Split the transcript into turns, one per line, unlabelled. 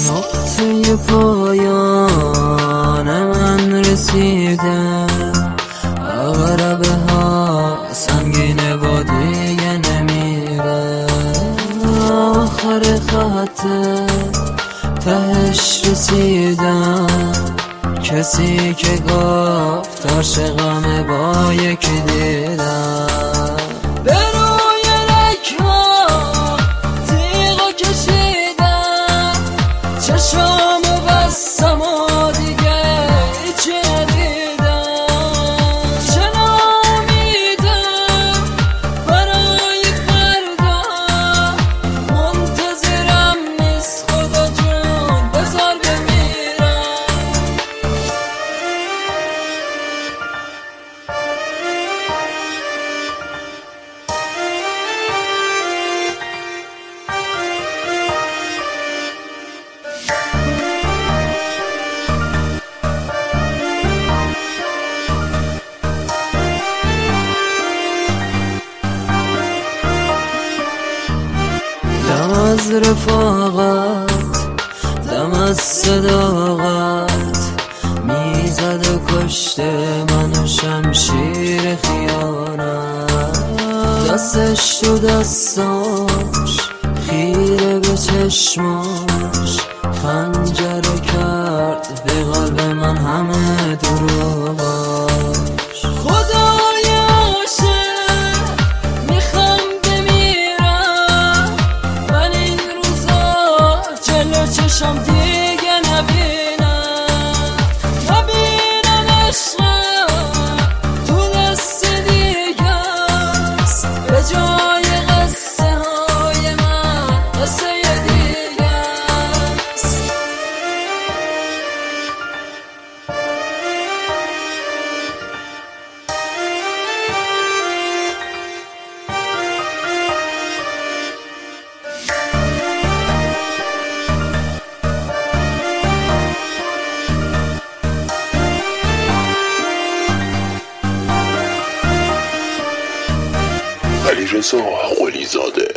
نقطه پایان من رسیدم، عقربه ها سنگینه و دیگه نمیره. آخر خط تهش رسیدم، کسی که گفت عاشقم با یکی دیدم. به روی رک‌ها تیغو کشیدم، چشامو بستم و دیگه هیچی ندیدم. چه ناامیدم برای فردا، منتظرم نیست خدا جون بذار بمیرم. دم از رفاقت، دم از صداقت، میزد و کشته منو شمشیر خیانت. دستش تو دستاش، خیره به چشماش، خنجره کرد به قلب من همه دروغاش. خدای عاشق میخوام بمیرم، من این روزا جلو چشم دیگه نبینم. نبینم عشقم تو دست دیگه است، به جای قصه های من قصه دیگه است.
علیرضا قلی زاده